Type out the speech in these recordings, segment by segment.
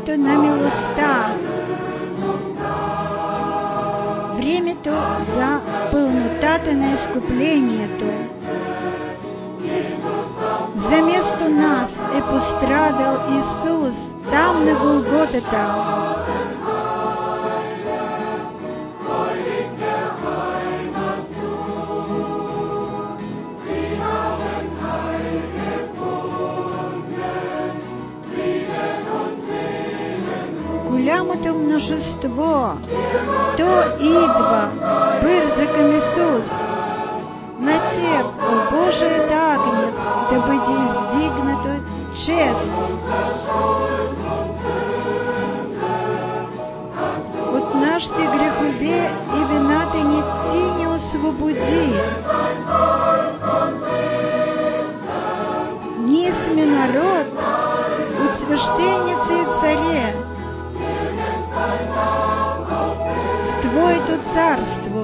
времето на милостта, времето за пълнотата на изкуплението. Заместо нас е пострадал Исус там на Голготата. Голямото множество, то идва бързо към Исус. На Теб, о Божият Агнец, да бъде издигната чест. От нашите грехове и вината ни Ти ни освободи. Ние сме народ от священици и царе в Твоето царство.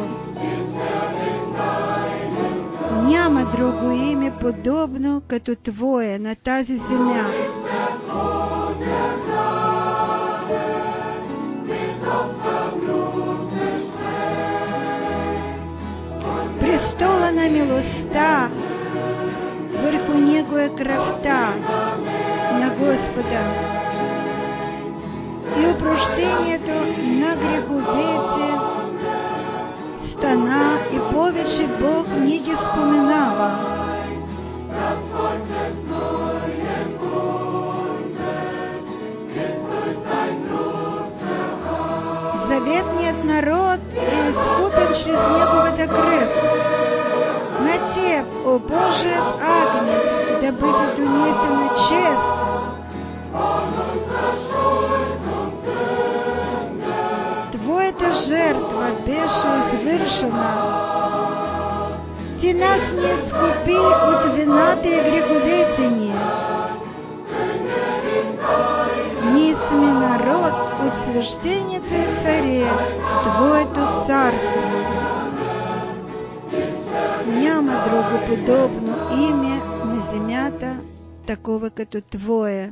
Няма друго име подобно като Твое на тази земя. Престола на милостта, върху него е кръвта на Господа и опрощението на греховете стана и повече Бог не ги споменава. Заветният народ е изкупен чрез Неговата кръв. На Теб, о Божият Агнец, да бъде донесена чест. Твоята жертва беше извършена. Ти нас не изкупи от вината и греховете ни. Ние сме народ от священици и царе в Твоето царство. Няма друго подобно име на земята, такова като Твое.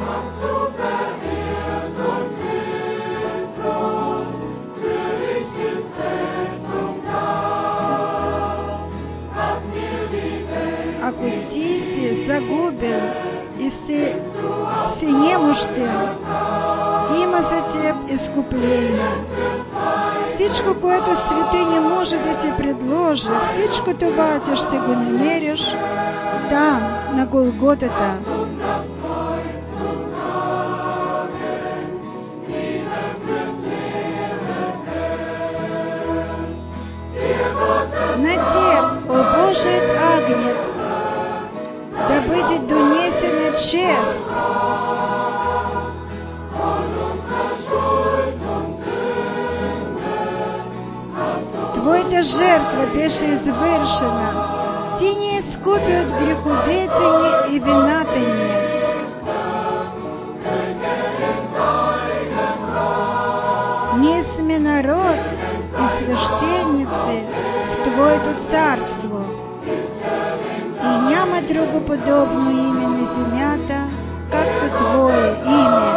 Ако ти си загубен и си немощен, има за теб изкупление. Всичко, което света не може да ти предложи, всичко това ти ще го намериш там, на Голготата. На Теб, о Божият Агнец, да бъде донесена чест. Твоята жертва беше извършена. Ти ни изкупи от греховете ни и вината ни. Ние сме народ и священици в Твоето царство. И няма друго подобно име на земята, както Твое име.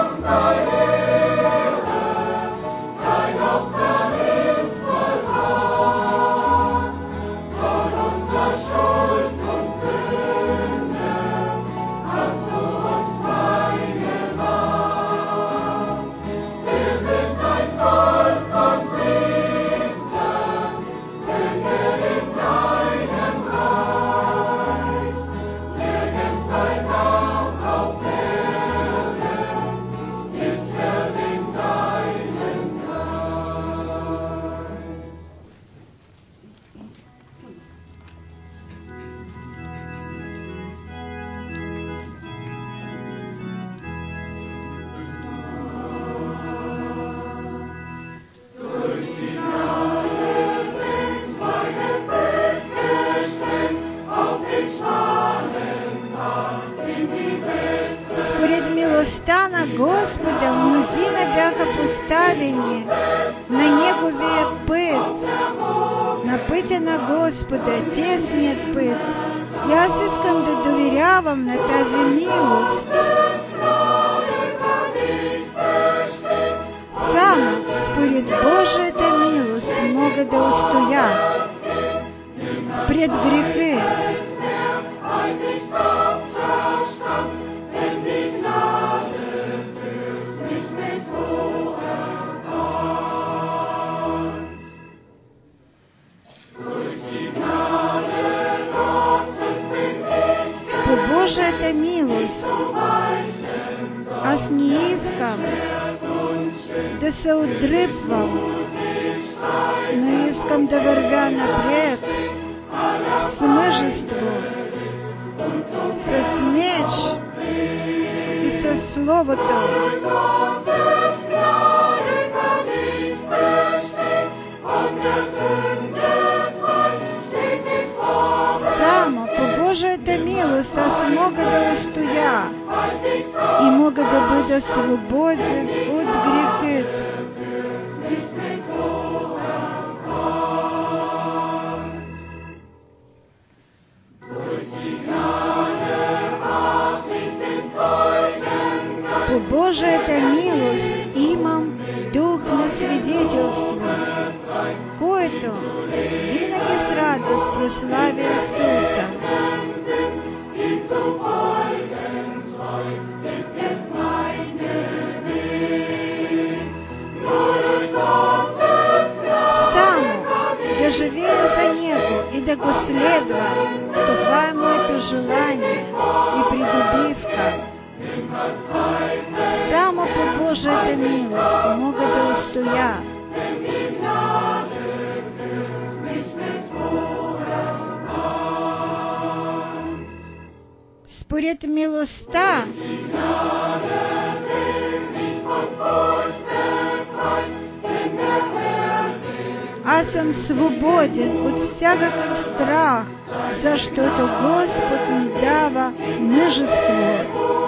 Милостта на Господа мнозина бяха поставени на Неговия път, на пътя на Господа, тесният път. И аз искам да доверявам на тази милост. пред Божията милост мога да устоя пред грехи. По Божията милост аз не искам да се отдръпвам, но искам да вървя напред с мъжество, с меч и с Словото. Само по Божията милост аз мога да устоя и мога да бъда свободен от грехът. По Божията милост имам дух на свидетелство, който винаги с радост прославя Исуса. Само да живея за Него и да го следвам, това е моето желание и придобивка. Само по Божията милост мога да устоя. Според милостта аз съм свободен от всякакъв страх, защото Господ ми дава мъжество.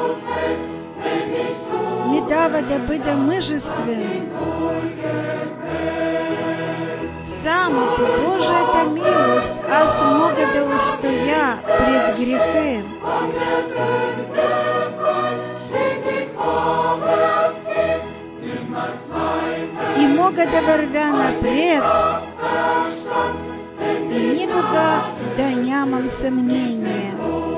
Ми дава да бъда мъжествен. Само по Божията милост аз мога да устоя пред греха. И мога да вървя напред и никога да нямам съмнение.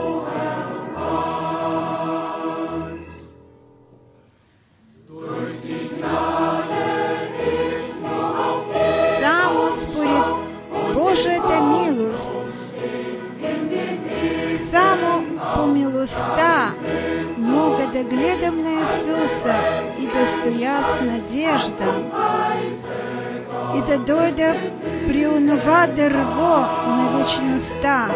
Само според Божията милост, само по милостта мога да гледам на Исуса и да стоя с надежда и да дойда при онова дърво на вечността.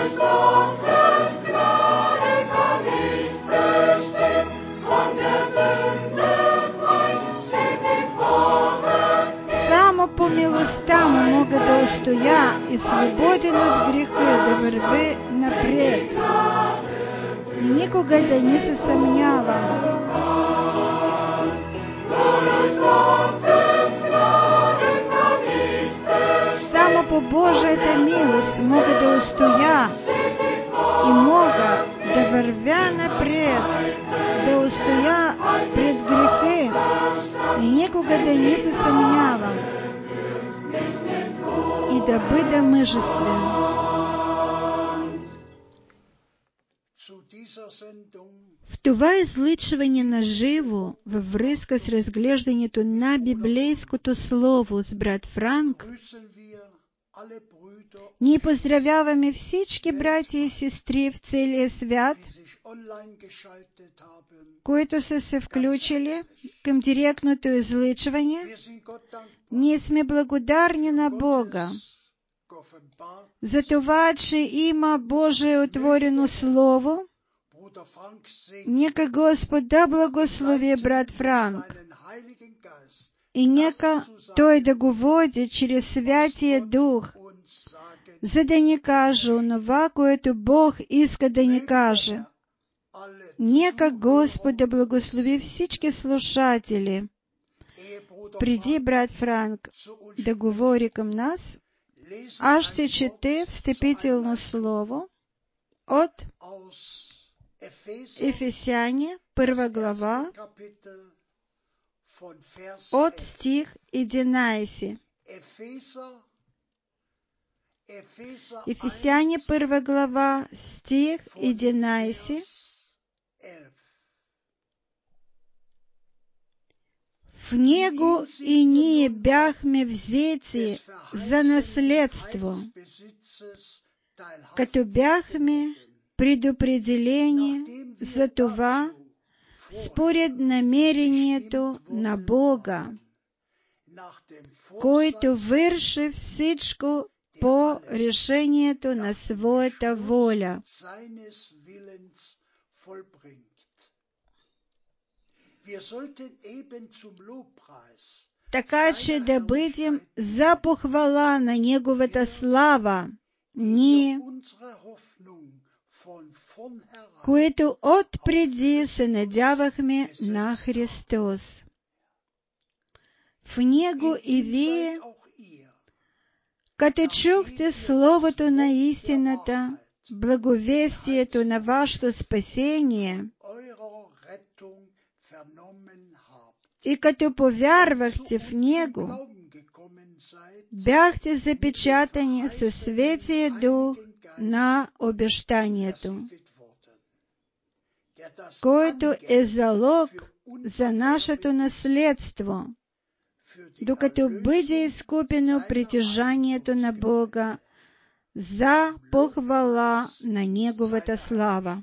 Само по милостта му мога да устоя и свободен от греха да върви напред. Никога да не се съмнявам. Само по Божията милост мога да устоя и мога да вървя напред, да устоя пред греха и никога да не се съмнявам и да бъда мъжествен. В това излъчване на живо във връзка с разглеждането на библейското слово с брат Франк, ние поздравяваме всички братя и сестри в целия свят, които са се включили към директното излъчване. Ние сме благодарни на Бога за това, че има Божие отворено Слово. Нека Господ да благослови брат Франк и нека Той да го води чрез Святия Дух, за да ни каже онова, което Бог иска да ни каже. Нека Господ да благослови всички слушатели. Преди брат Франк да говори към нас, аз ще чете встъпително слово от Ефесяни, 1 глава, от стих 11. Ефесяне 1 глава, стих 11. В него и ние бяхме взети за наследство, като бяхме предопределени за това, според намерението на Бога, който върши всичко по решението на своята воля. Така че да бъдем за похвала на Неговата слава, ние, които отпреди се надявахме на Христос. В Него и вие, като чухте Словото на истината, благовестието на вашето спасение, и като повярвахте в Него, бяхте запечатани със Светия Дух на обещанието, който е залог за нашето наследство, докато бъде изкупено притежанието на Бога за похвала на Неговата слава.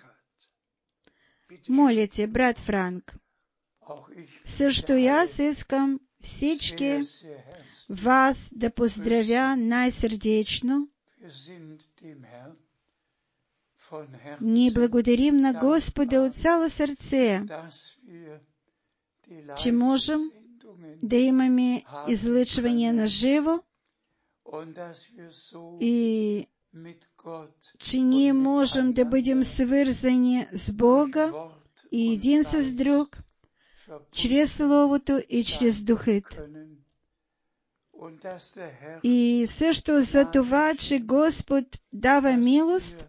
Моля те, брат Франк, също и аз искам всички вас да поздравя най-сърдечно. Ние благодарим на Господа от цяло сърце, че можем да имаме излъчвания на живо и че ние можем да бъдем свързани с Бога и един с друг, чрез Словото и чрез Духът. И също за това, че Господ дава милост,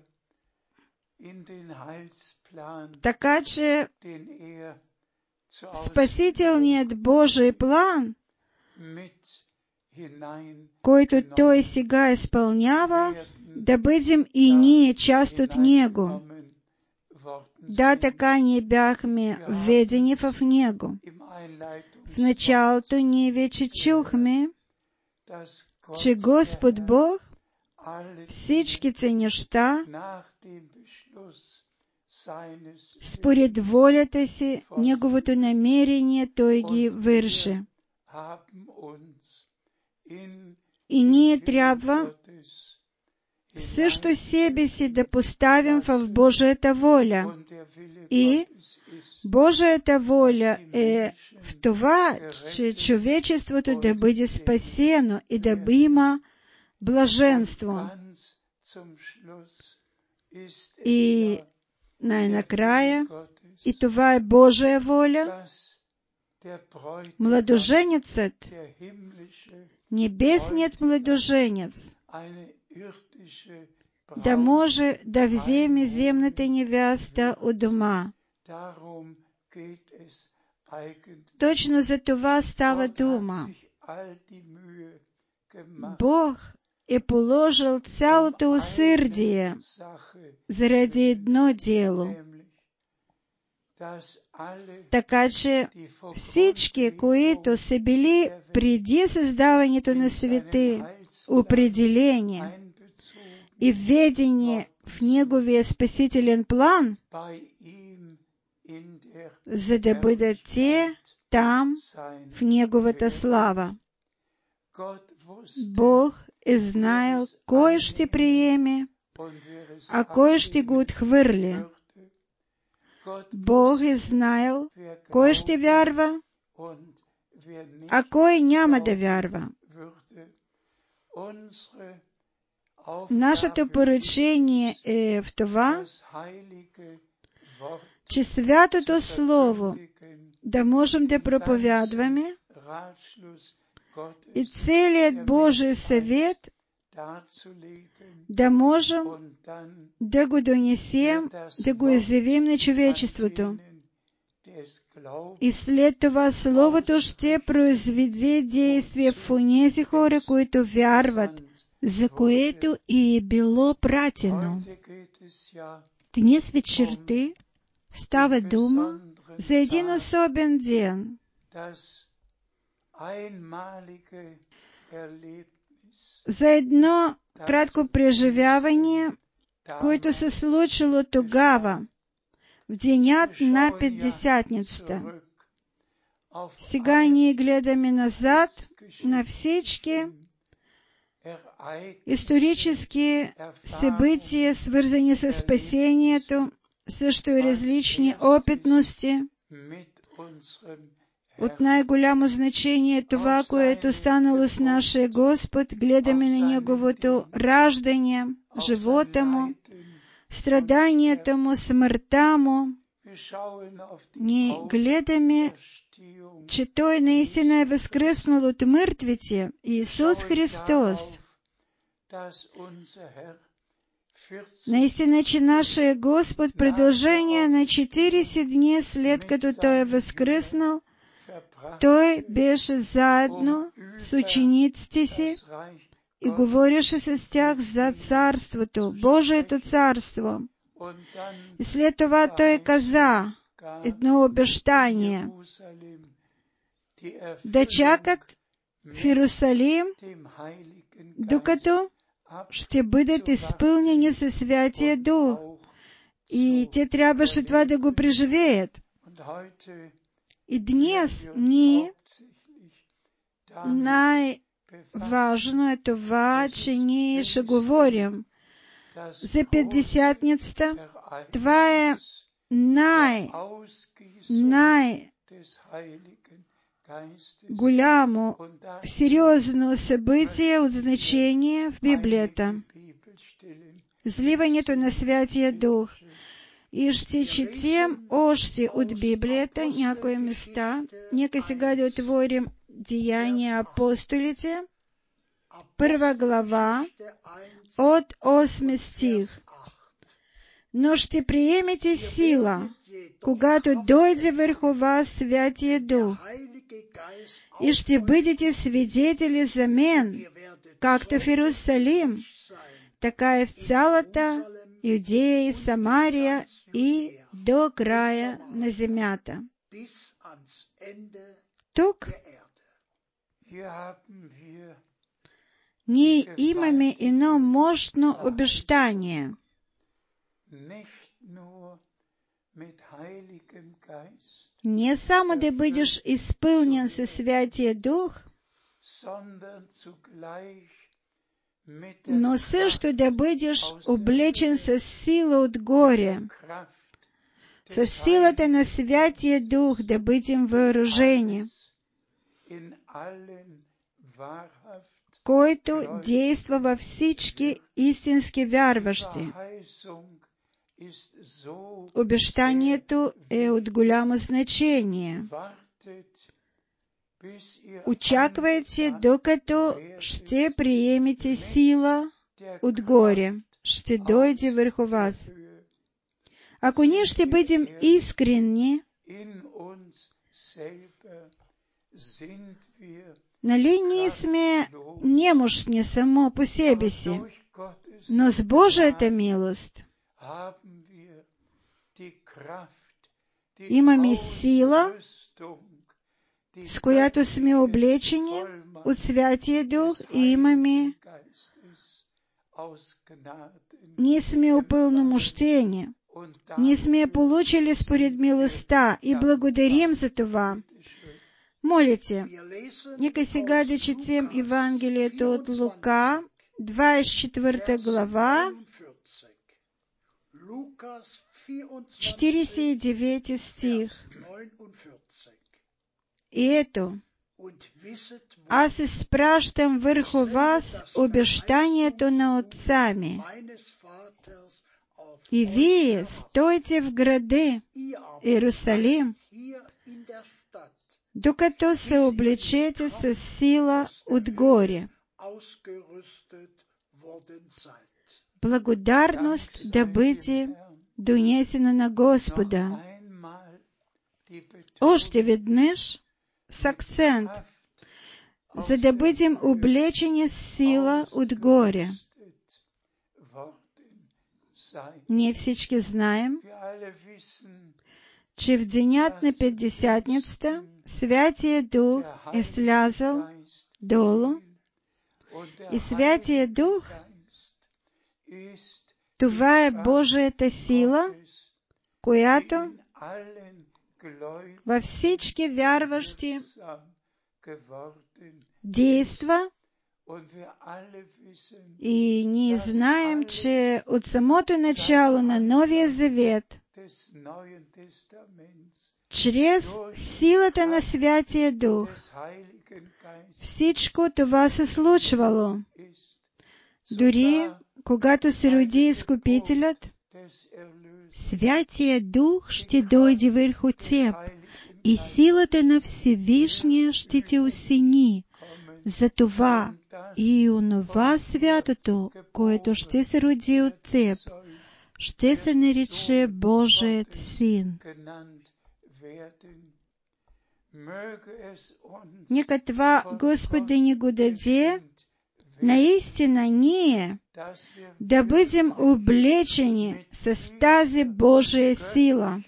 така че спасителният Божий план, който Той сега изпълнява, да бъдем и ние част от Него. Да, така ние бяхме введени в Него. В началото ние вече чухме, че Господ Бог всичките неща според волята си, Неговото намерение, Той ги върши. И ние трябва също себе си да поставим в Божията воля. И Божията воля е в това, че човечеството да бъде спасено и да има блаженство. И най-накрая, и това е Божия воля, младоженецът, небесният младоженец, да може да вземе земната невеста от дома. Точно за това става дума. Бог е положил цялото усърдие заради едно дело. Така че всички, които са били преди създаването на света, определени и введени в Неговия спасителен план, за да бъдат те там в Неговата слава. Бог е знаел кой ще приеме, а кой ще го отхвърли. Бог е знаел кой ще вярва, а кой няма да вярва. Нашето поръчение е в това, че Святото Слово да можем да проповядваме и целият Божий съвет да можем да го донесем, да го изявим на човечеството. И след това Словото ще произведе действие в онези хора, които вярват, за което и е било пратено. Днес вечерта става дума за един особен ден, за едно кратко преживяване, което се случило тогава, в денят на Петдесятницата. Сега ние гледаме назад на всички исторически събития, свързани с спасението, също и различни опитности. От най-голямо значение това, което станало с нашия Господ, гледаме на Неговото раждане, живота Му, страданията Му, смъртта Му. Ние гледаме, че Той наистина е възкръснал от мъртвите, Исус Христос. Наистина, че нашия Господ в продължение на 40 дни след като Той е възкръснал, Той беше заедно с учениците си и говореше с тях за Царството, Божието Царство. И след това Той каза едно обещание да чакат в Иерусалим, докато ще бъдат изпълнени със Святия Дух. И те трябваше това да го преживеят. И днес ние най-важно е това, че ние ще говорим за Петдесятницата. Това е най-голямо, сериозно събитие от значение в Библията. Изливането на Святия Дух. И ще четем още от Библията някои места. Нека сега да отворим Деяния апостолите, 1 глава, от 8 стих. Но ще приемете сила, когато дойде върху вас Святия Дух, и ще бъдете свидетели за мен, както в Иерусалим, така и в цялата Юдея и Самария и до края на земята. Тук ние имаме едно мощно обещание. Не само да бъдеш изпълнен със Святия Дух, но също да бъдеш облечен със сила отгоре, със силата на Святия Дух да бъдем въоръжени, който действа във всички истински вярващи. Обещанието е от голямо значение. Очаквайте, докато ще приемете сила отгоре, ще дойде върху вас. Ако ние ще бъдем искрени, нали ние сме немощни само по себе си, но с Божията милост имаме сила, с която сме облечени от Святия Дух и имаме, ние сме упълномощени, ние сме я получили според милостта и благодарим за това. Молите, нека сега да четем Евангелието от Лука, 24 глава, 49 стих. И ето, аз изпращам върху вас обещанието на отцами. И вие стойте в града Иерусалим, докато се облечете с сила отгоре. Благодарност да бъде донесена на Господа. Още веднъж с акцент, за да бъдем облечени с сила отгоре. Ние всички знаем, че в денят на Петдесятницата Святия Дух е слязал долу и Святия Дух, това е Божията сила, която във всички вярващи действа. И ние знаем, че от самото начало на Новия Завет, чрез силата на Святия Дух, всичко това се случвало. Дори когато се роди Изкупителят, Святия Дух ще дойде върху теб и силата на Всевишния ще те осени. Затова и онова святото, което ще се роди от теб, ще се нарече Божият Син. Нека това Господ да ни го даде, наистина ние да бъдем облечени с тази Божия сила.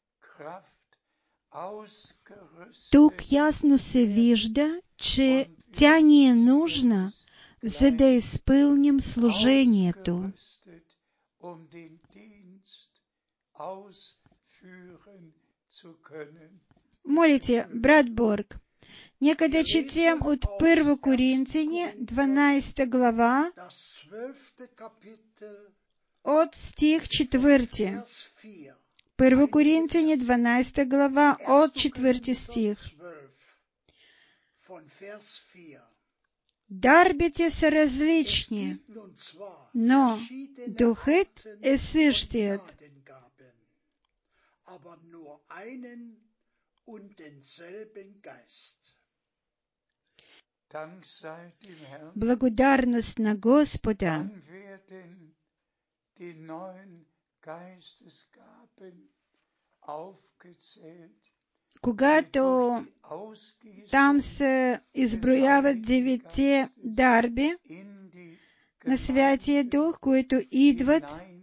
Тук ясно се вижда, че тя ни е нужна, за да изпълним служението. Молите, брат Борг, нека да четем от 1 Коринтияни, 12 глава, от стих 4. 1 Коринтияни, 12 глава, от 4 стих. Дарбите са различни, но Духът е същият. Благодарност на Господа. Когато там се изброяват 9 дарби на Святия Дух, които идват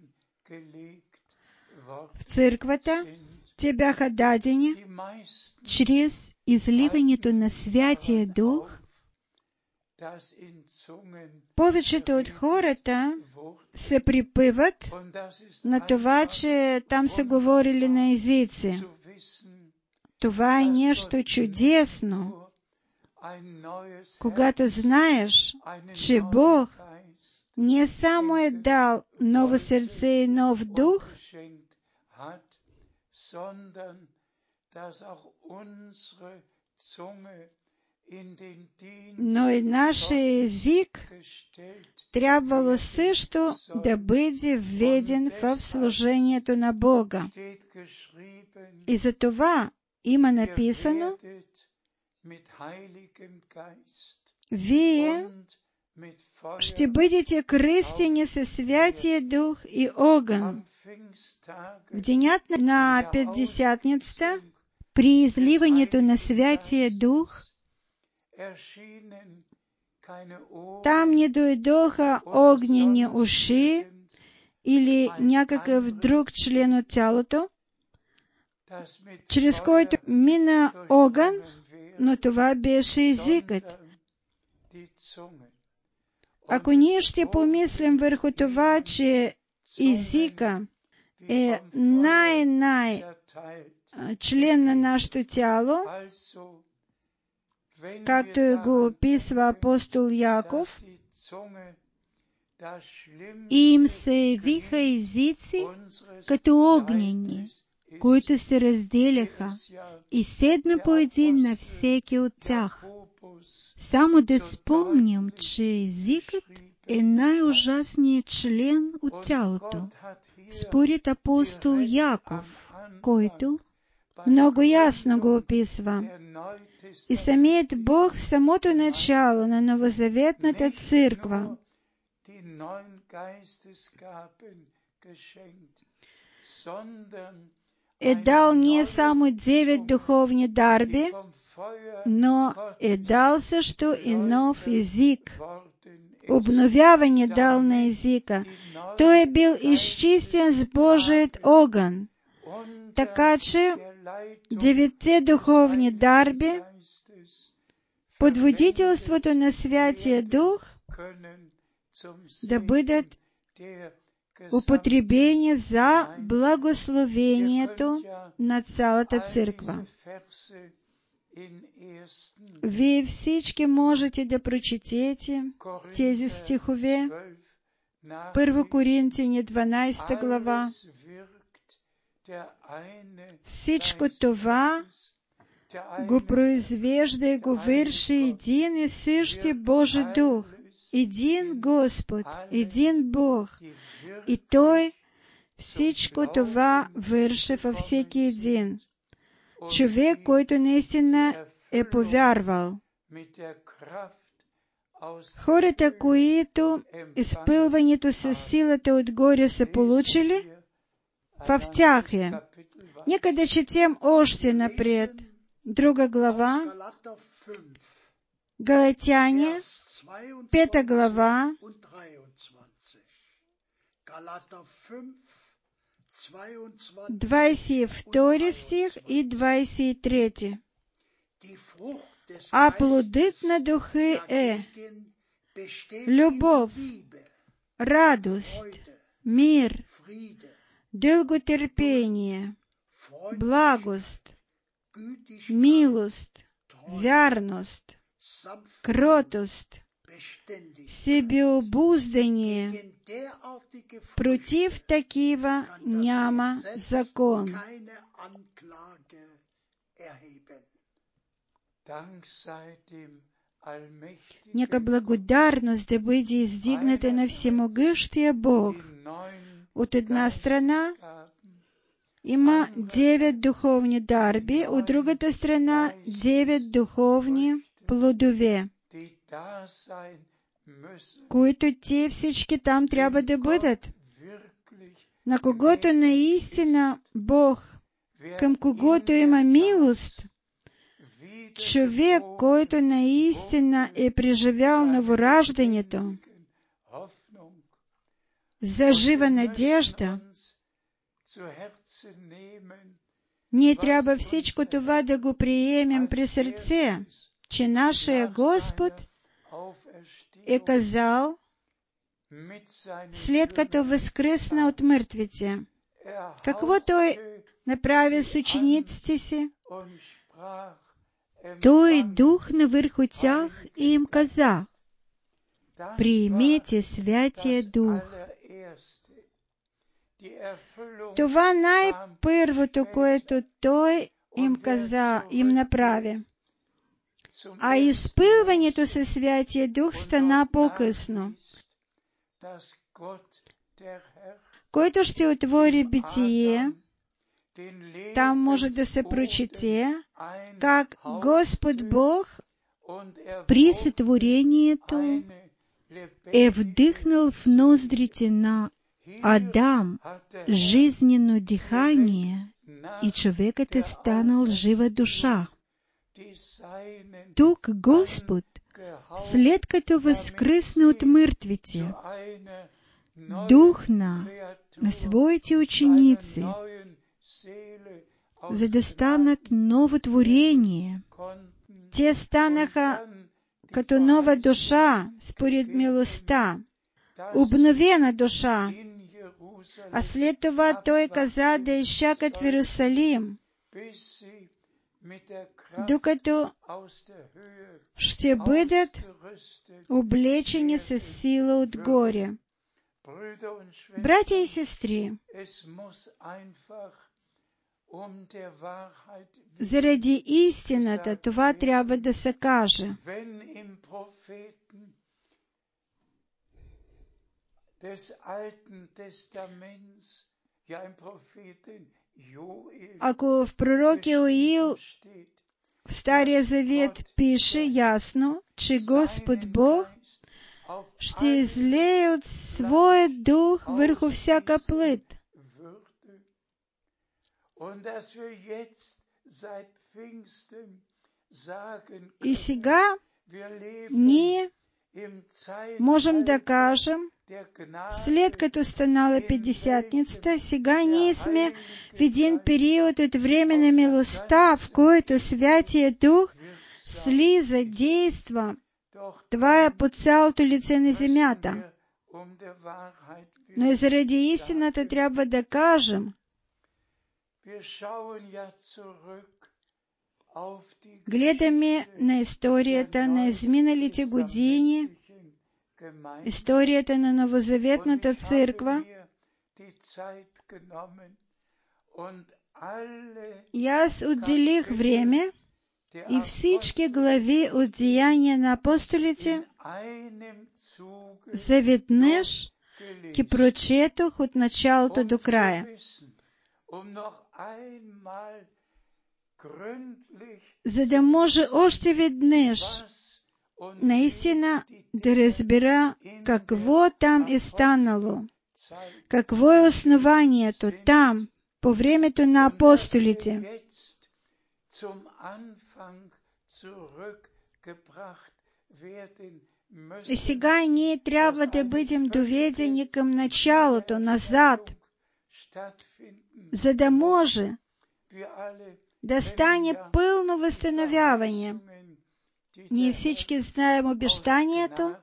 в църквата, те бяха дадени чрез изливането на Святия Дух. Повечето от хората се припъват на това, че там са говорили на езици. Това е нещо чудесно, когато знаеш, че Бог не само е дал ново сърце и нов дух, но и нашия език трябвало също да бъде введен в служението на Бога. И за това има написано: вие ще бъдете кръстени със Святия Дух и огън. В денят на Петдесятницата, при изливането на Святия Дух, там не дойдоха огнени уши или някакъв друг член от тялото, чрез който мина огън, но това беше езикът. Ако ние ще помислим върху това, че езика е член на нашето тяло, както го описва апостол Яков, и им се явиха езици като огнени, които се разделяха, и седна по един на всеки от тях. Само да спомням, че езикът е най-ужасният член от тялото, според апостол Яков, който много ясно го описва. И самият Бог в самото начало на новозаветната църква и дал не само 9 духовни дарби, но и дал също и нов език. Обновяване дал на езика. Той е бил изчистен с Божият огън. Така че 9 духовни дарби под водителството на Святия Дух да бъдат употребени за благословението на цялата църква. Вие всички можете да прочетете тези стихове. 1 Коринтияни 12 глава. Всичко това го произвежда и го върши един и същи Божий Дух, един Господ, един Бог. И Той всичко това върши във всеки един човек, който наистина е повярвал. Хората, които изпълването със силата отгоре са получили, в тях е. Нека да четем още напред. Друга глава, Галатяне, 5 глава, 22 стих и 23. А плодът на Духа е любов, радост, мир, дълготърпение, благост, милост, вярност, кротост, себеобуздание. Против такива няма закон. Нека благодарност да бъде издигната на всемогъщия Бог. От една страна има 9 духовни дарби, от другата страна 9 духовни плодове, които те всички там трябва да бъдат. На когото наистина Бог, към когото има милост, човек, който наистина е преживял новораждането, за жива надежда, ние трябва всичко това да го приемем при сърце, че нашия Господ е казал, след като възкръсна от мъртвите, какво Той направи с учениците си? Той духна върху тях и им каза, приемете Святия Дух. Това най-първото, което Той им каза, им направи. А изпълването със Святия Дух стана по-късно. Който ще отвори Битие, там може да се прочете как Господ Бог при сътворението е вдъхнал в ноздрите на Адам жизнено дихание и човекът е станал жива душа. Тук Господ, след като възкръсна от мъртвите, духна на своите ученици, за да станат ново творение. Те станаха като нова душа, според милостта, обновена душа. А след това Той каза да изчакат в Иерусалим, докато ще бъдат облечени със сила отгоре. Братя и сестри, заради истината това трябва да се каже. Ако в пророк Йоил в Стария Завет пише ясно, че Господ Бог ще излее от своя дух върху всяка плът. И сега ние можем да кажем, след като станала Петдесятницата, сега ние сме в един период от време на милостта, в който Святия Дух слиза, действа. Това е по цялото лице на земята. Но и заради истината трябва да кажем, гледаме на историята на изминалите години, историята на Новозаветната църква, и аз отделих време и всички глави от Деяния на апостолите заведнъж ги прочетох от началото до края, за да може още веднъж наистина да разбера какво там е станало, какво е основанието там, по времето на апостолите. И сега ние трябва да бъдем доведени към началото, назад, за да може да стане пълно възстановяване. Ние всички знаем обещанието,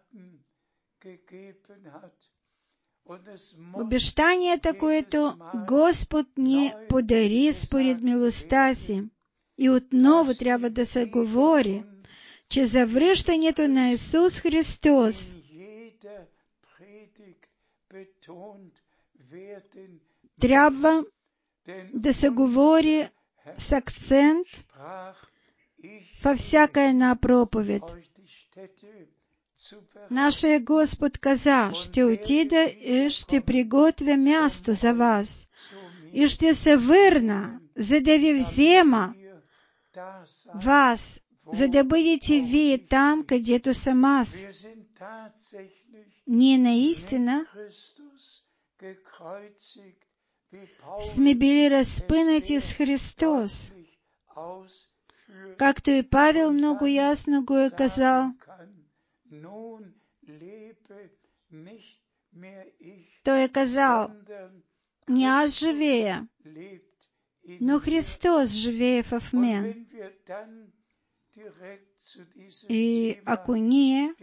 което Господ ни подари според милостта си. И отново трябва да се говори, че за връщането на Исус Христос трябва да се говори с акцент във всяка една проповед. Нашия Господ каза, ще отида и ще приготвя място за вас и ще се върна, за да ви взема вас, за да бъдете вие там, където съм аз. Ние наистина сме били разпънати с Христос, както и Павел много ясно го е казал. Той е казал, не аз живея, но Христос живее в мен. И ако ние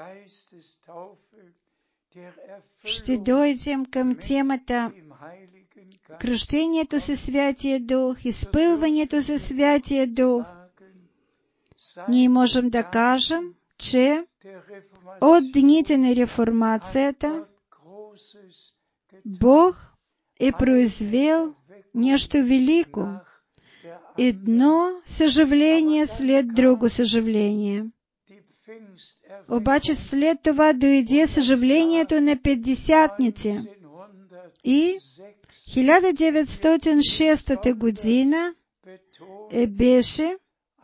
ще дойдем към темата кръщението със Святия Дух, изпълването със Святия Дух, ние можем да кажем, че от дните на реформацията Бог е произвел нещо велико. Едно съжаление след друго съжаление. Обаче след това дойде съжалението на Петдесятници. И 1906 година беше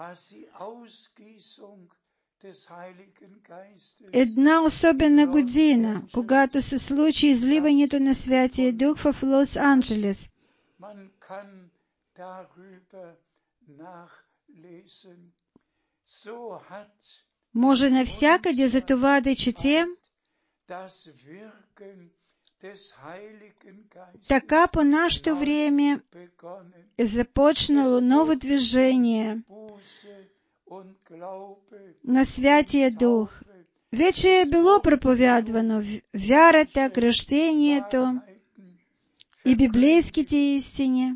една особена година, когато се случи изливането на Святия Дух в Лос-Анджелес. Може навсякъде за това да четем. Така по нашето време е започнало ново движение на Святия Дух. Вече е било проповядвано вярата, кръщението и библейските истини,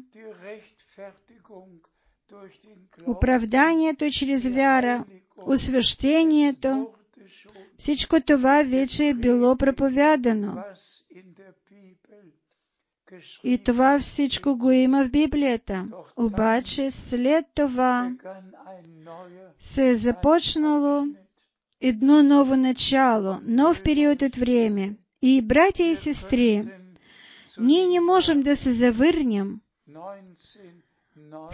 оправданието чрез вяра, освещението. Всичко това вече е било проповядано. И това всичко го има в Библията. Обаче след това се е започнало едно ново начало, нов период от време. И, братя и сестри, ние не можем да се завърнем в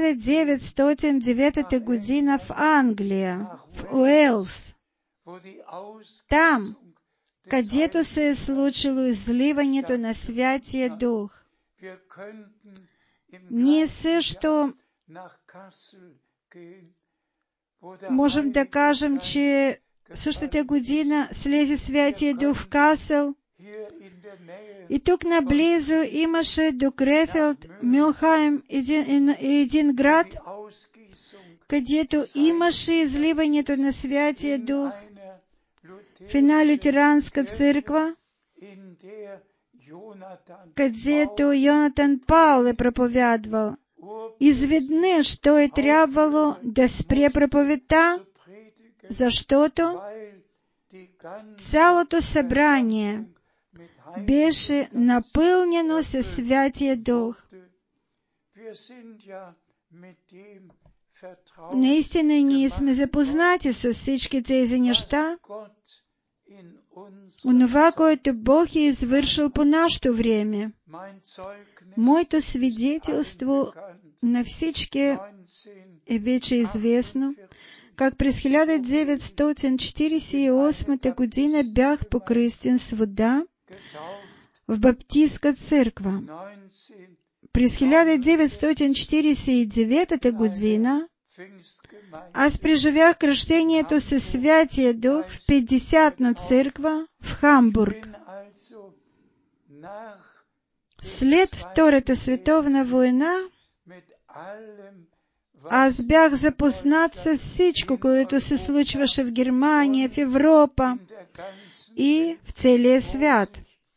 1909 година в Англия, в Уелс, там, където се е случило изливането на Святия Дух. Ние също можем да кажем, че в същата година слезе Святия Дух в Касъл. И тук наблизо имаше до Крефелд, Мюнхайм, един град, където имаше изливането на Святия Дух в една лютеранска църква, където Йонатан Паул е проповядвал. Изведнъж той е трябвало да спре проповедта, защото цялото събрание беше напълнено със Святия Дух. Наистина ние сме запознати с всички тези неща, онова, което Бог е извършил по нашето време. Моето свидетелство на всички е вече известно, как през 1948 година бях покръстен с вода в баптистска църква. През 1949 година аз преживях кръщението със Святия Дух в 50-на църква в Хамбург. След Втората световна война аз бях запознат с всичко, което се случваше в Германия, в Европа и в целия свят.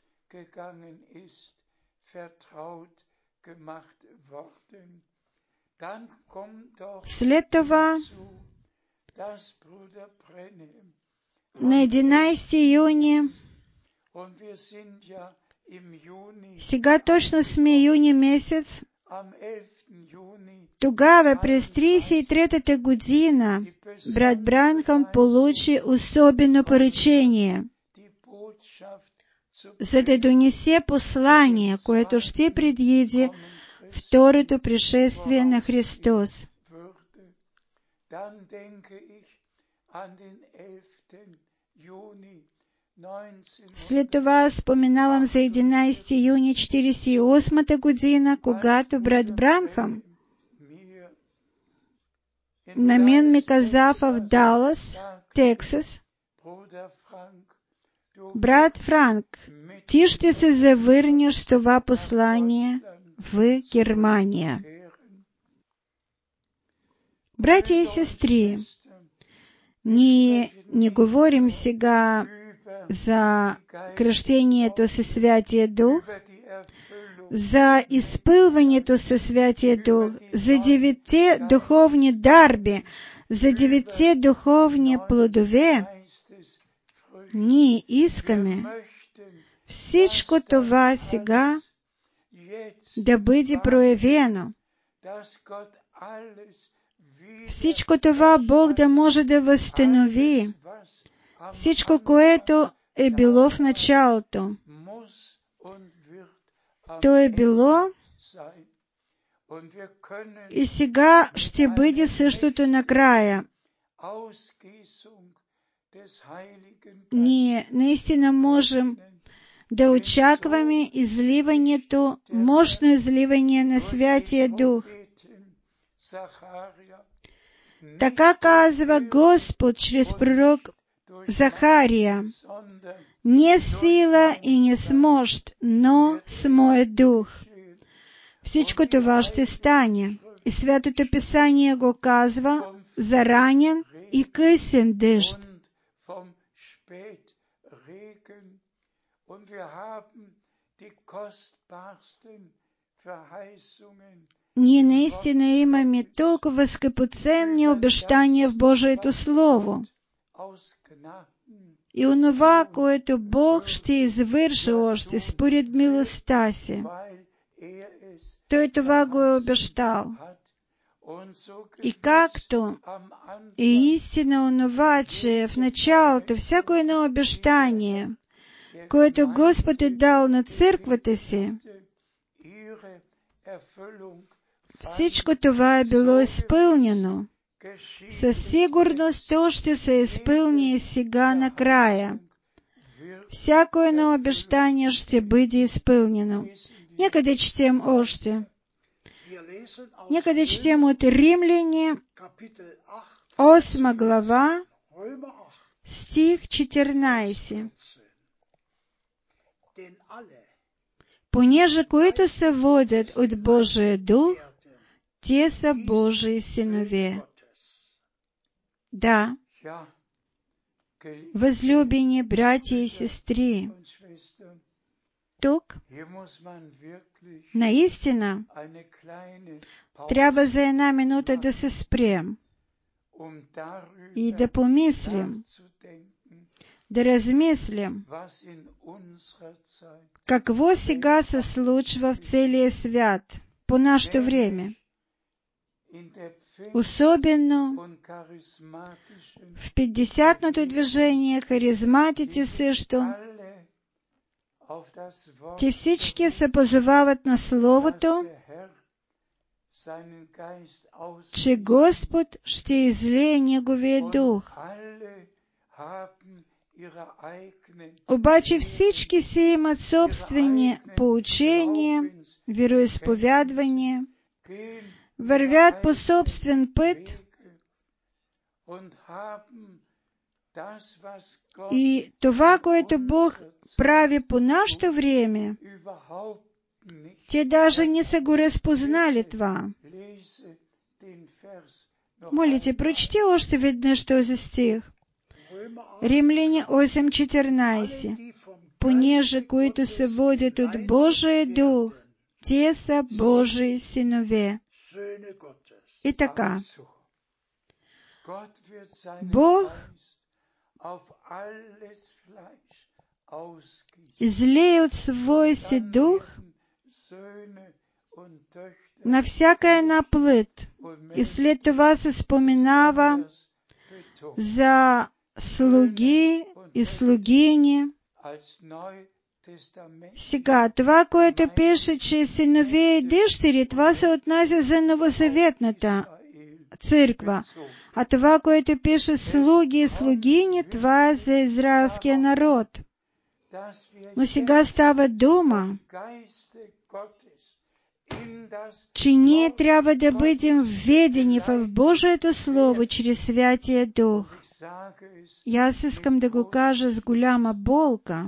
След това, на 11 юни, сега точно сме юни месец, тогава през 33-та година брат Бранхам получи особено поръчение, за да донесе послание, което ще предвиди второто пришествие на Христос. След това споменавам за 11 юни 1948 година, когато брат Бранхам на мен ми каза в Далас, Тексас: брат Франк, ти ще се завърнеш с това послание в Германия. Братя и сестри, ние не говорим сега за кръщението със Святия Дух, за изпълването със Святия Дух, за 9 духовни дарби, за 9 духовни плодове. Ние искаме всичко това сега да бъде проявено. Всичко това Бог да може да възстанови. Всичко, което е било в началото. То е било и сега ще бъде същото накрая. Ние наистина можем да очакваме изливането, мощно изливане на Святия Дух. Така казва Господ чрез пророк Захария: не сила и не с мощ, но с моя дух. Всичко това ще стане. И Святото Писание го казва за ранен и късен дъжд. Ние наистина имаме толкова скъпоценни обещания в Божието Слово. И онова, което Бог ще извърши още според милостта си. Той това го е обещал. И както е истина онова, че в началото всяко едно обещание, което Господ е дал на църквата си, всичко това е било изпълнено. Със сигурност то ще се изпълни и сега накрая. Всяко едно обещание ще бъде изпълнено. Нека да четем още. Некогда чтем от Римляне, 8 глава, стих 14. «Понеже които се водят от Божия дух, те са Божии сынове». Да, возлюбени братья и сестри, тук наистина трябва за една минута да се спрем и да помислим, да размислим, какво сега се случва в целия свят по нашето време, особено в Пятдесятното движение, харизматици също. Те всички се позовават на Словото, че Господ ще излее Неговия дух. Обаче всички си имат собствени поучения, вероизповядвания, вървят по собствен път и това, което Бог прави по нашето време, те даже не са го разпознали това. Молите, прочти още веднъж този стих. Римляне 8:14. «Понеже които се водят от Божия дух, те са Божии сынове». И така, Бог излее от своя си дух на всяка една плът. И след това се споменава за слуги и слугини. Сега, това, което пише, че синове и дъщери, това се отнася за новозаветната църква. А това, което пише слуги и слугини, това е за израелския народ. Но сега става дума, че ние трябва да бъдем введени в Божието Слово чрез Святия Дух. И аз искам да го кажа с голяма болка.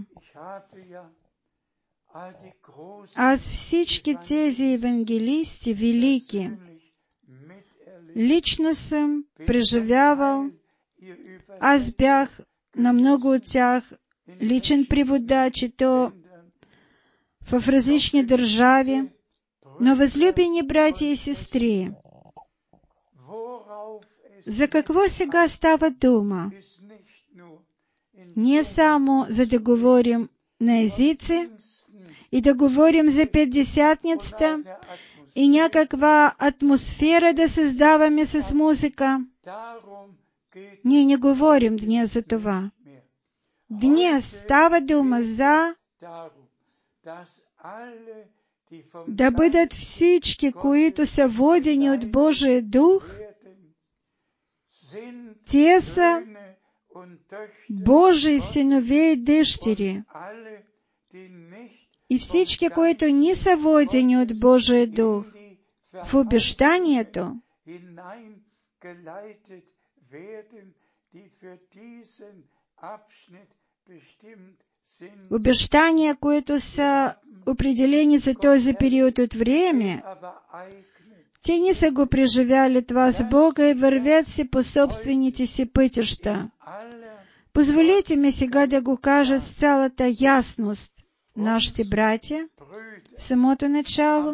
Аз всички тези евангелисти велики лично съм преживявал. Аз бях на много от тях личен преводач, и то в различни държави. Но, възлюбени братя и сестри, за какво сега става дума? Не само за да говорим на езици и да говорим за Пятдесятницата и някаква атмосфера да създаваме с музика. Ние не говорим днес за това. Днес става дума за да бъдат всички, които са водени от Божия дух, те са Божии синове и дъщери. И всички, които не са водени от Божия дух в обещанието, обещания, които са определени за този период от време, те не са го преживяли това с Бога и вървят си по собствените си пътища. Позволете ми сега да го кажа с цялата ясност. Нашите братя в самото начало,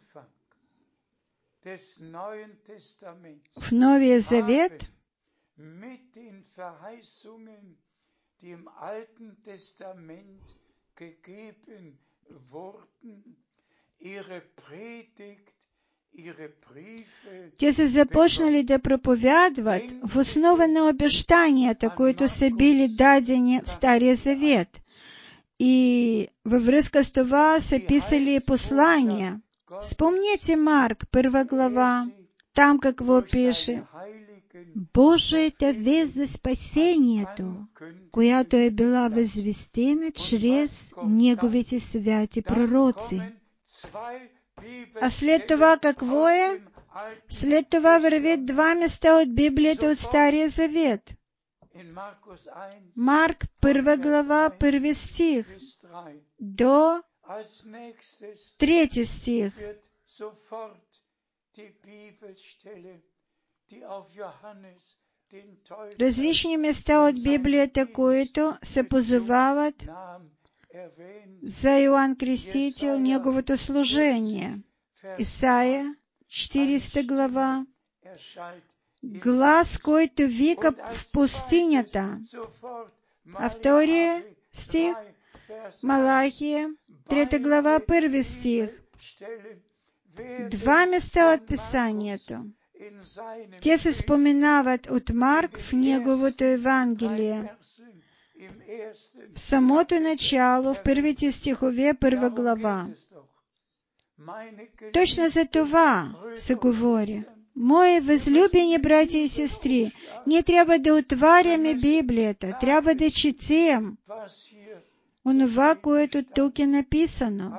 в Новия Завет, те са започнали да проповядват в основа на обещанията, които са били дадени в Стария Завет. И във връзка с това са писали послания. Спомнете Марк, 1 глава, там какво пише? Божията вест за спасението, която е била възвестена чрез Неговите святи пророци. А след това какво е? След това вървят два места от Библията от Стария Завет. Марк, 1 глава, 1 стих до 3 стих. Различни места от Библията, които се позовават за Йоанн Крестител, неговото служение. Исаия, 40 глава. Глас, който вика в пустинята. А 2 стих, Малахия, 3 глава, 1 стих. Два места от Писанието. Те се споменават от Марк в неговото Евангелие. В самото начало, в първите стихове, 1 глава. Точно за това се говори. Мои възлюбени братя и сестри, ние трябва да отваряме Библията, трябва да четем онова, което тук е написано.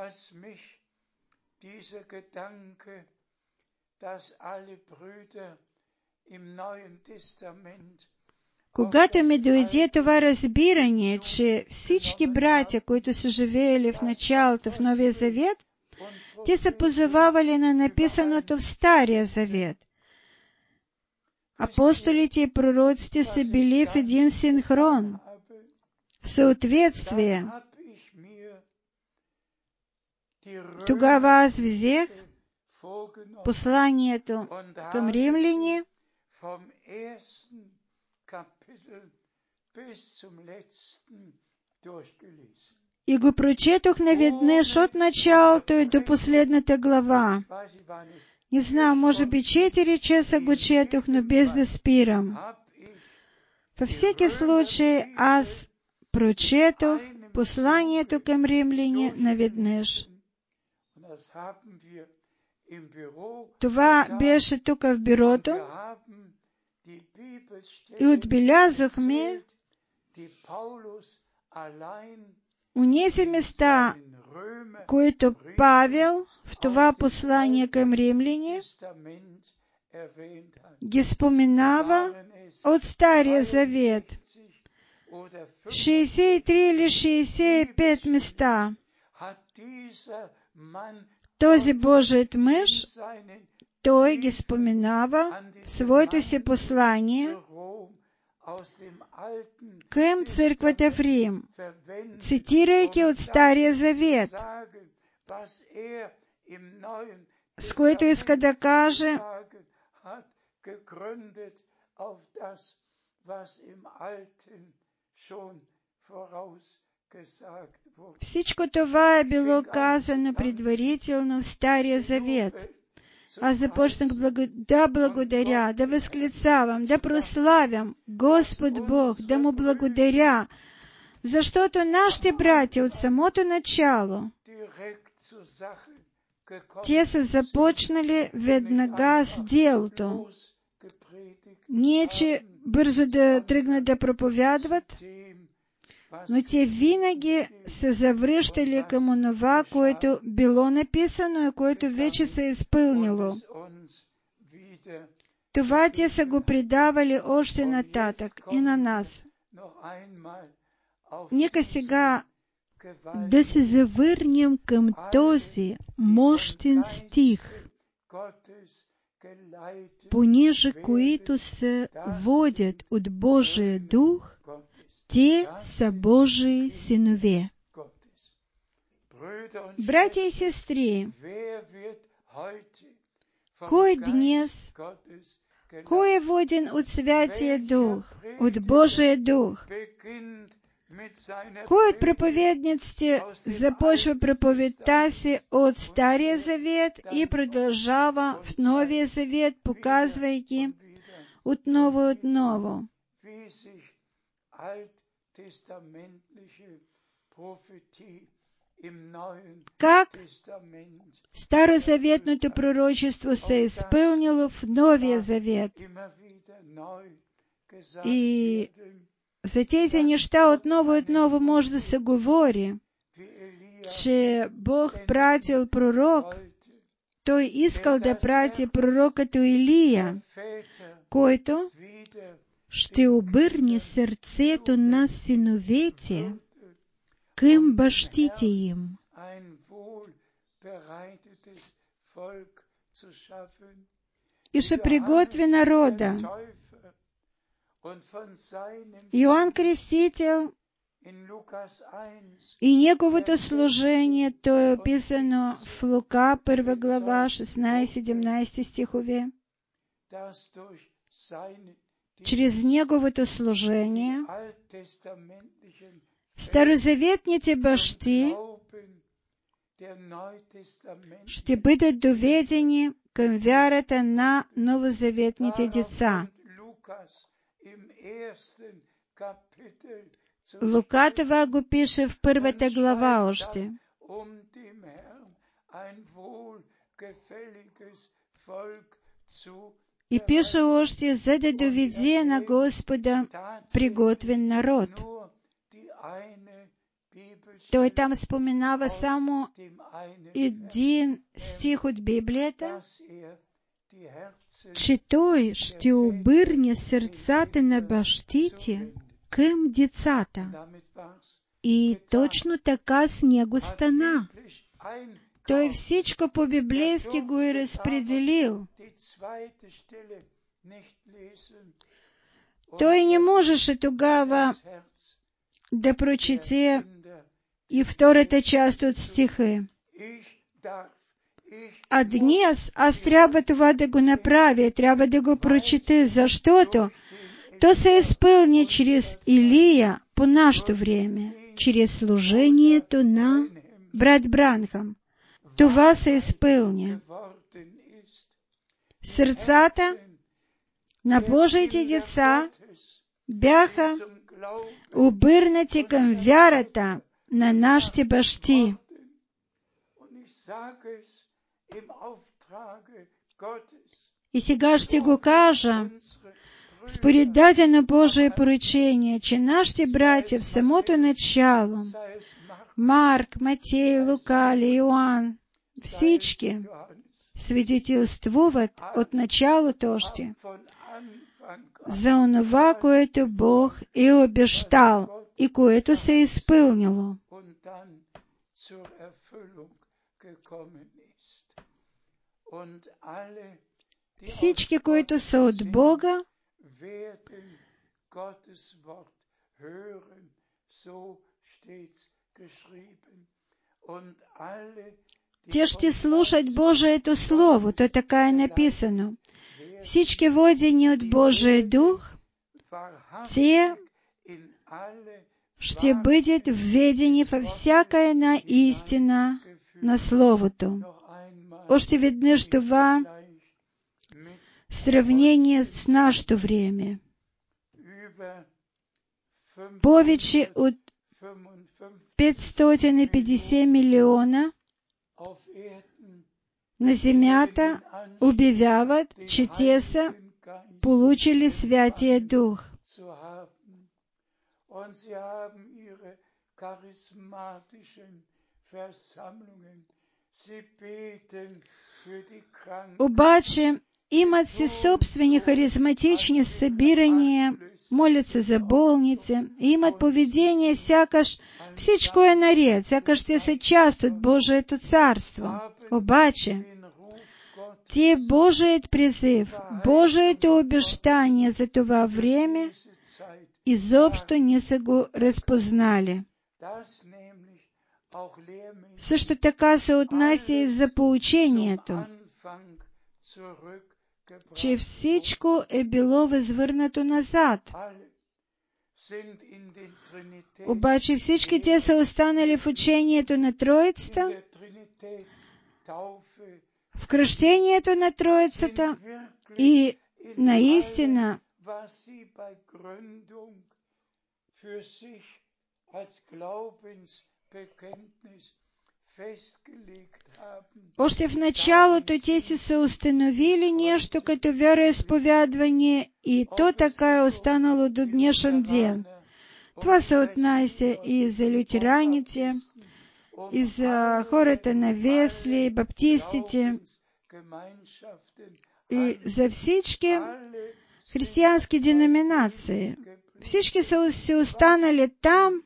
Когато ми дойде това разбиране, че всички братя, които са живеели в началото в Новия Завет, те са позовавали на написаното в Стария Завет. Апостолите и пророците са били в един синхрон, в съответствие. Тогава аз взех посланието към римляни и го прочетох наведнъж от началото и до последната глава. Не знам, може би 4 часа го четох, но без да спирам. Във всеки случай аз прочетох посланието към римляни наведнъж. Това беше тук в бюрото и отбелязахме онези места, които Павел в това послание към римляни ги споменава от Стария Завет. 63 или 65 места. Този Божият мъж, той ги споменава в своето си послание към църквата в Рим, цитирайки от Стария Завет, с което иска да каже, всичко това е било казано предварително в Стария Завет. Аз започнах да благодаря, да възклицавам, да прославям Господ Бог, да му благодаря, защото нашите братя от самото начало, те са започнали веднага с делото. Не, че бързо да тръгнат да проповядват, но те винаги са завръщали към онова, което било написано и което вече се е изпълнило. Това те са го предавали още нататък и на нас. Нека сега да се завърнем към този мощен стих, понеже които се водят от Божия дух, те са Божии синове. Братя и сестри, кой днес, кой е воден от Святия Дух, от Божия Дух? Кой от проповедниците започва проповедта си от Стария Завет и продължава в Новия Завет, показвайки отново и отново? Как старозаветното пророчество се е изпълнило в Новия Завет. И за тези неща отново и отново може да се говори, че Бог пратил пророк той искал да прати пророкът Илия, който ще обърне сърцето на синовете към бащите им и ще приготви народа. Иоанн Крестител и неговото служение, то е описано в Лука, 1 глава, 16-17 стихове. Чрез неговото служение старозаветните бащи ще бъдат доведени към вярата на новозаветните деца. Лука това го пише в 1 глава още. И пише още, за да доведе на Господа приготвен народ. Той там споменава само един стих от Библията, че той ще обърне сърцата на бащите към децата. И точно така с него стана. Той всичко по-библейски го е разпределил. Той не можеше тогава да прочете и втората част от стиха. А днес аз трябва това да го направя, трябва да го прочета, защото то се изпълни чрез Илия по нашето време, чрез служението на брат Бранхам. Това се изпълни. Сърцата на Божиите деца бяха обърнати към вярата на нашите бащи. И сега ще го кажа, според дадено Божие поръчение, че нашите братя в самото начало, Марк, Матей, Лука, Иоанн, всички свидетелствуват от началото още за онова, което Бог е обещал и което се е изпълнило. Всички, които са от Бога, те ще слушат Божието Слово, то така е написано. Всички водени от Божия Дух, те ще бъдат введени във всяка една истина на Словото. Още веднъж това в сравнение с нашето време. Повече от 550 милиона на земята обявяват, че те са получили Святия Дух. Обаче имат си собствени харизматични събирания, молят се за болници, имат поведение, сякаш всичко е наред, сякаш те са част от Божието царство. Обаче, те Божият призив, Божието обещание за това време изобщо не са го разпознали. Също така се отнася и за поучението, че всичко е било възвърнато назад. Обаче всички те са останали в учението на Троицата, в кръщението на Троицата и наистина още в началото те си са установили нещо като вероизповядване и то така е останало до днешен ден. Това се отнася и за лютераните, и за хората на Весли, баптистите, І за всички християнські деномінації. Всички се останали там,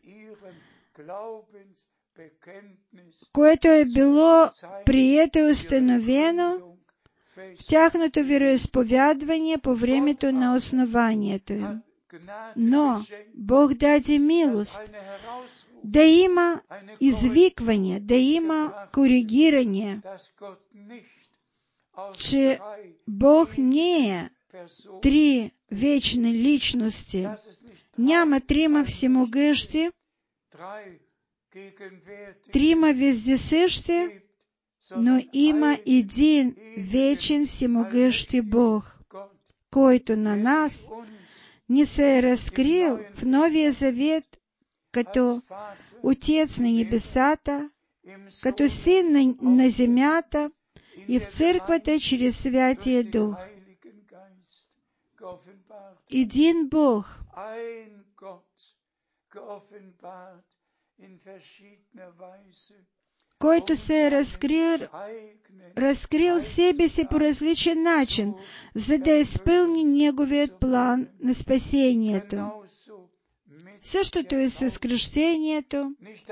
което е било прието и установено, втягнуто вероисповядвание по времето на основанието им. Но Бог даде милост да има извикване, да има коригиране, че Бог не е три вечни личности, няма трима всемогъщи, трима вездесъщи, но има един вечен всемогъщи Бог, който на нас ни се е разкрил в Новия Завет като Отец на небесата, като Син на земята и в църквата чрез Святия Дух. Един Бог, който се е разкрил себе си по различен начин, за да изпълни Неговият план на спасението. Същото и с кръщението.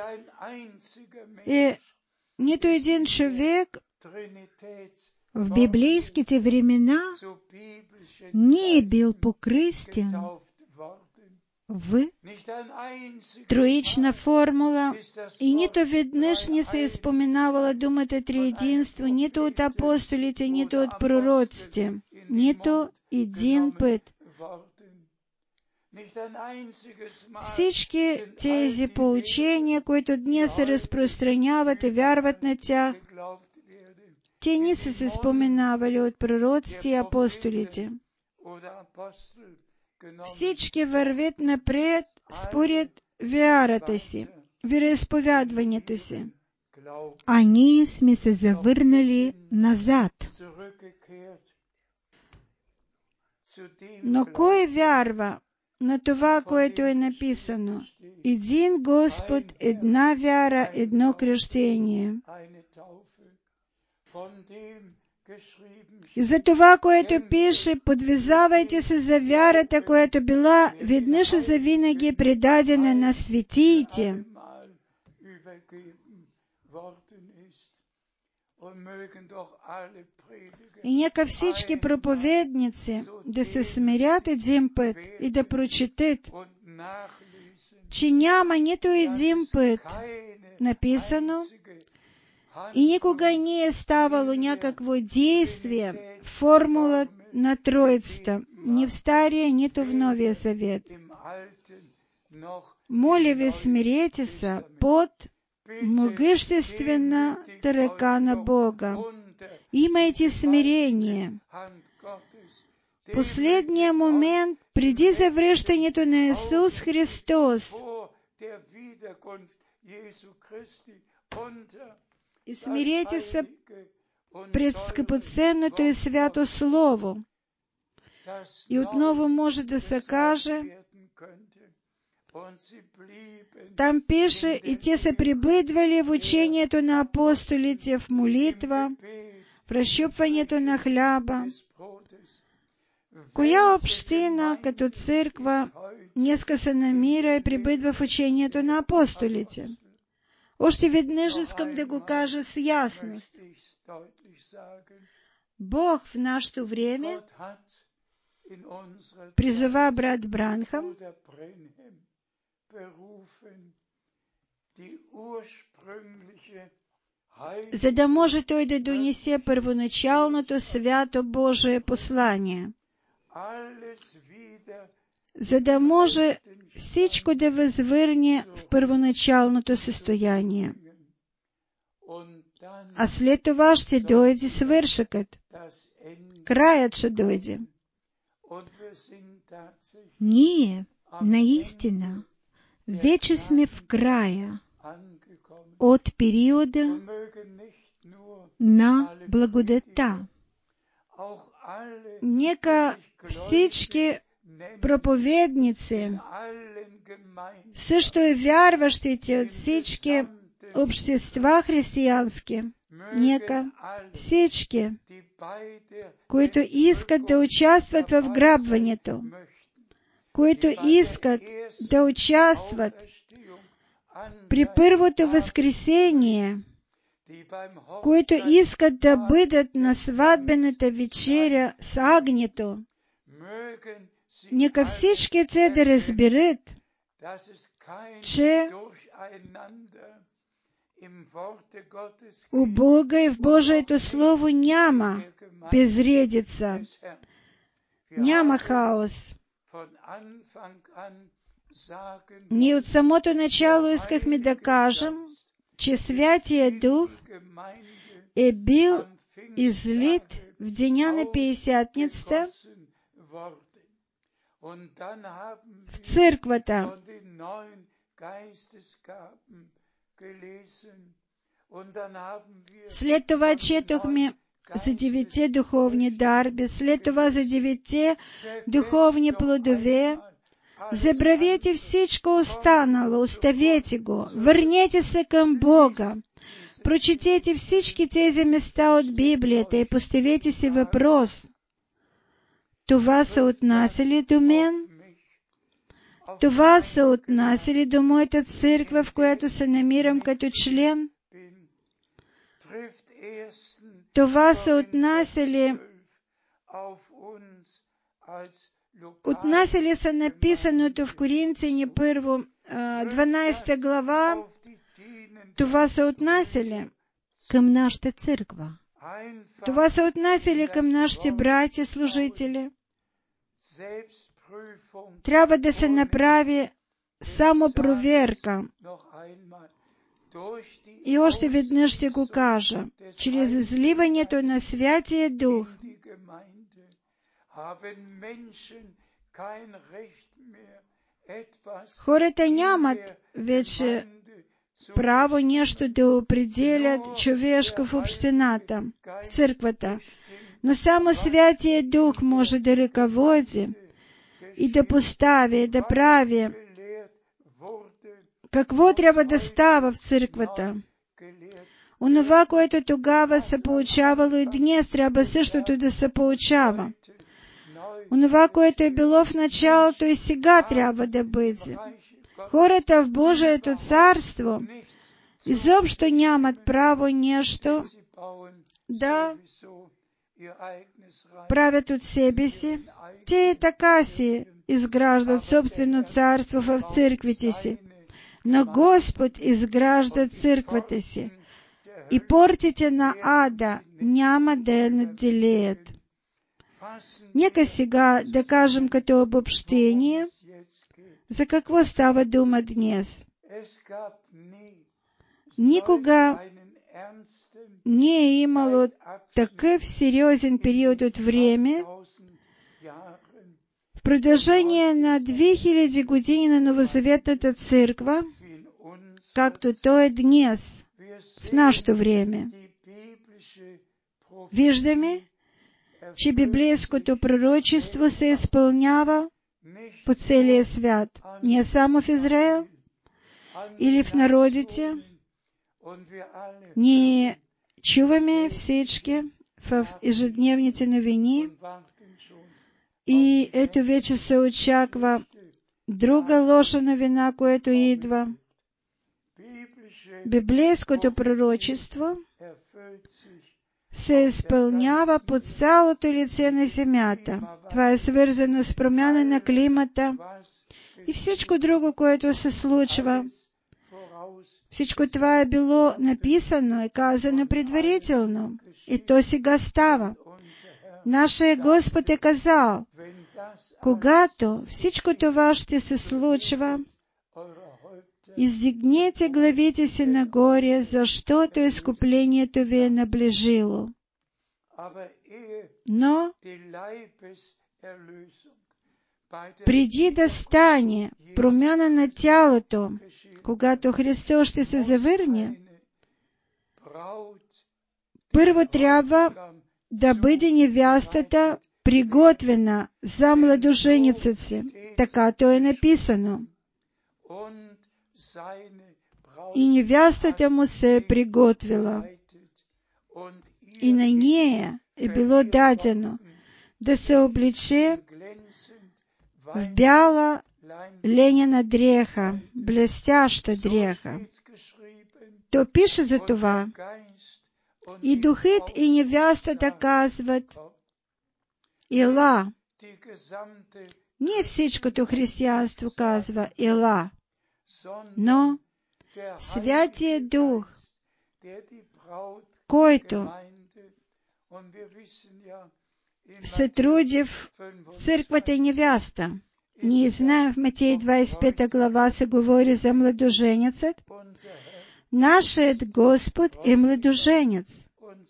Нито един човек в библейските времена не е бил покръстен в троична формула и нито веднъж не се е споменавала думата триединство, нито от апостолите, нито от пророците, нито един път. Всички тези поучения, които днес се разпространяват и вярват на тях, те не са се споменавали от пророците и апостолите. Всички вървят напред според вярата си, вероизповядването си. А ние сме се завърнали назад. Но кой вярва на това, което е написано? Един Господ, една вяра, едно кръщение. И за това, което пише, подвизавайте се за вярата, която била веднъж завинаги предадена на светиите. И нека всички проповедници да се смирят един път и да прочетат, че няма нито един път написано и никога не е ставало някакво действие, формула на Троицата, ни в Стария, нито в Новия Завет. Моля ви, смирете се под могъществената ръка на Бога. Имайте смирение. Последния момент преди завръщането на Исус Христос и смирете се пред скъпоценното и свято Слово. И отново може да се каже, там пише, и те са пребъдвали в учението на апостолите в молитва, в разщупването на хляба. Коя община като църква днеска се намира и пребъдва в учението на апостолите? Още веднъж искам да го кажа с ясност. Бог в нашето време призова брат Бранхам за да може той да донесе първоначалното свято Божие послание, за да може всичко да възвърне в първоначалното състояние. А след това ще дойде свършъкът. Краят ще дойде. Ние наистина вече сме в края от периода на благодата. Нека всички проповедници, също и вярващите от всички общества християнски, Нека всички, които искат да участват в грабването, които искат да участват при първото възкресение, които искат да бъдат на сватбената вечеря с агнето, нека всички те да разберат, че у Бога и в Божието Слово няма безредица, няма хаос. Ние от самото начало искахме да кажем, че Святия Дух е бил излит в деня на Пятидесятницата в църквата. След това четохме за 9 духовни дарби, след това за 9 духовни плодове. Забравете всичко останало, оставете го, върнете се към Бога, прочетете всички тези места от Библията и поставете си въпрос: това се отнася ли до мен? Това се отнася ли до моята църква, в която се намирам като член? Това се отнася ли се написаното в Коринтияни 1, 12 глава, това се отнася ли към нашата църква? Това се отнася ли към нашите братя, служители? Трябва да се направи самопроверка. И още веднъж ще го кажа. Чрез изливането на Святия Дух хората нямат вече право нещо да определят човешко в общината, в църквата. Но само Святия Дух може да ръководи и да постави, да прави какво трябва да става в църквата. Онова, което тогава се получавало и днес, трябва същото да се получава. Онова, което е било в началото и сега трябва да бъде. Хората в Божието царство изобщо нямат право нещо да правят от себе си. Те и така си изграждат собствено царство в църквите си. Но Господ изгражда църквата си. И портите на ада няма да я надделеят. Нека сега да кажем като обобщение, за какво става дума днес. Никога не е имало такъв сериозен период от време, в продължение на 2000 години на Новозаветната църква, както то е днес, в нашето време. Виждаме, че библейското пророчество се изпълнява по целия свят, не само в Израел или в народите. Ние чуваме всички в ежедневните новини и ето вече се очаква друга лоша новина, която идва. Библейското пророчество се изпълнява по цялото лице на земята. Това е свързано с промяна на климата и всичко друго, което се случва. Всичко това е било написано и казано предварително. И то сега става. Нашия Господ е казал, когато всичко това ще се случва, издигнете главите си нагоре, защото изкуплението ви е наближило. Но преди да стане промяна на тялото, когато Христос ще се завърне, първо трябва да бъде невястата приготвена за младожениците. Така то е написано. И невястата му се е приготвила. і на неї було дадено, да се облече в бяла ленена дреха, блестяща дреха. То пише за това, и духът, и невеста доказват, Ела. Не всичкото християнство казва Ела, но Святия Дух, който сътрудив църквата и невеста. Ние знаем, в Матей 25 глава се говори за младоженецът. Нашият Господ е младоженец.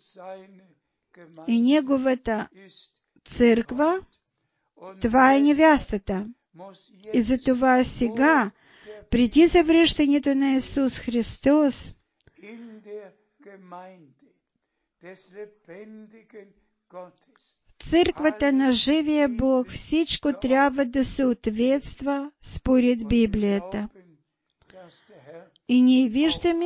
И Неговата църква, това е невестата. И затова сега, преди завръщането на Исус Христос, църквата на живия Бог, всичко трябва да съответства според Библията. И ние виждаме,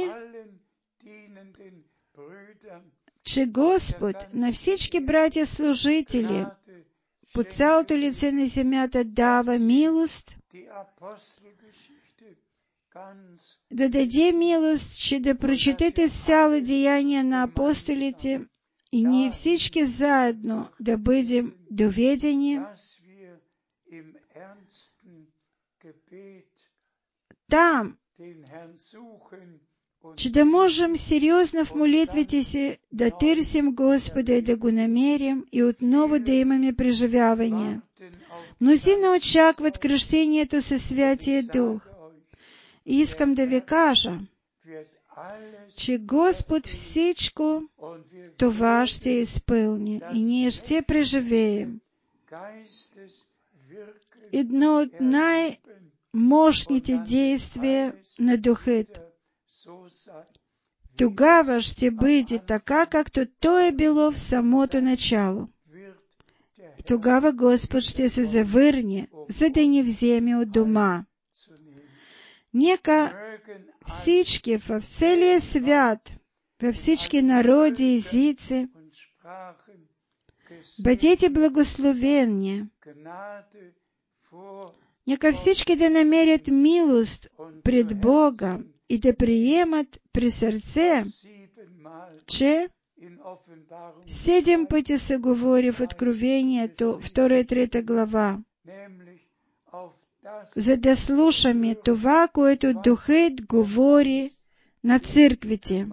че Господ на всички братя служители по цялото лице на земята дава милост, да даде милост, че да прочетете цяло деяние на апостолите и ние всички заедно да бъдем доведени там, че да можем сериозно в молитвите си да търсим Господа и да го намерим и отново да имаме преживявания. Мнозина очакват кръщението със Святия Дух. И искам да ви кажа, че Господ всичко това ще изпълни и ние ще преживеем. Едно от най-мощните действия на Духът. Тогава ще бъде така, както то е било в самото начало. И тогава Господ ще се завърне, за да ни вземе от дома. Нека всички в целия свят, във всички народи и езици, бъдете благословени. Нека всички да намерят милост пред Бога и да приемат при сърце, че 7 пъти се говори в Откровението, 2 и 3 глава, за да слушаме това, което Духът говори на църквите,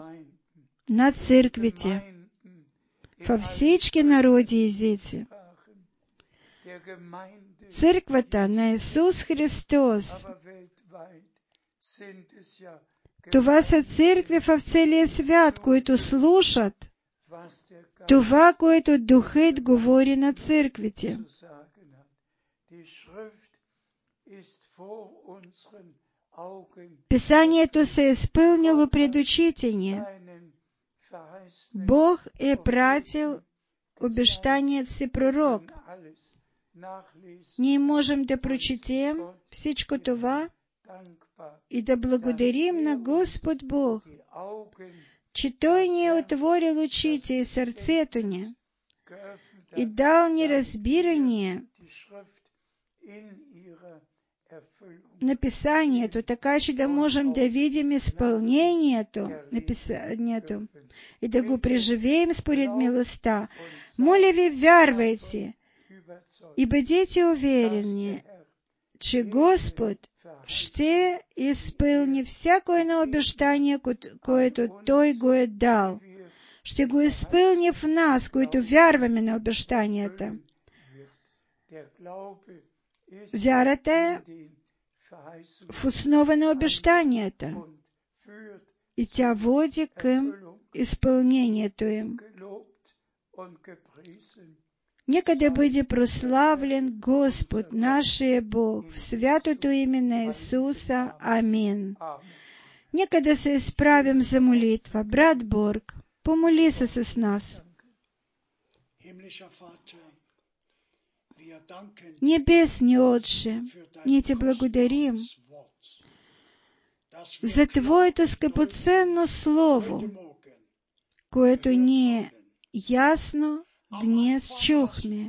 във всички народи и езици. Църквата на Исус Христос, това са църкви в целия свят, които слушат това, което Духът говори на църквите. Писанието се е изпълнило пред очите ни. Бог е пратил обещаният си пророк. Ние можем да прочетем всичко това и да благодарим на Господ Бог, че Той ни е отворил очите и сърцето ни и дал ни разбирание на Писанието, така че да можем да видим изпълнението на Писанието и да го преживеем според милостта. Моля ви, вярвайте и бъдете уверени, че Господ ще изпълни всяко едно обещание, което Той го е дал. Ще го изпълни в нас, които вярваме на обещанията. Вярата е в основа на обещанията и тя води към изпълнението им. Нека да бъде прославлен Господ, нашия Бог, в святото име на Исуса. Амин. Нека да се изправим за молитва. Брат Борг, помоли се с нас. Небесни Отче, ние Ти благодарим за Твоето скъпоценно Слово, което ние ясно днес чухме.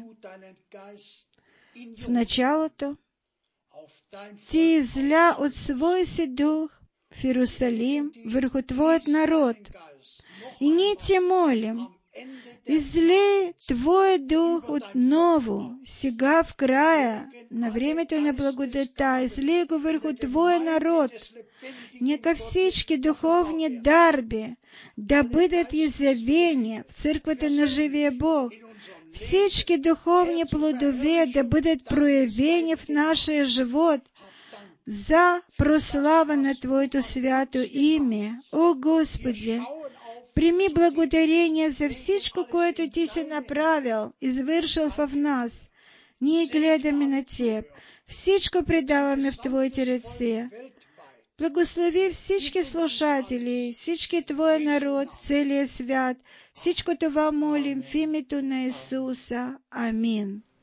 В началото Ти изля от своя си дух в Иерусалим върху Твоят народ. И ние Те молим, излей Твоя дух отново, сега в края на времето на благодата, излей го върху Твоя народ. Нека всички духовни дарби да бъдат изявени в църквата на живия Бог. Всички духовни плодове да бъдат проявени в нашия живот за прослава на Твоето свято име. О Господи, прими благодарение за всичко, което Ти си направил, извършил в нас. Ние гледаме на Теб. Всичко предаваме в Твоите ръце. Благослови всички слушатели, всички Твой народ в целия свят. Всичко това молим в името на Исуса. Амин.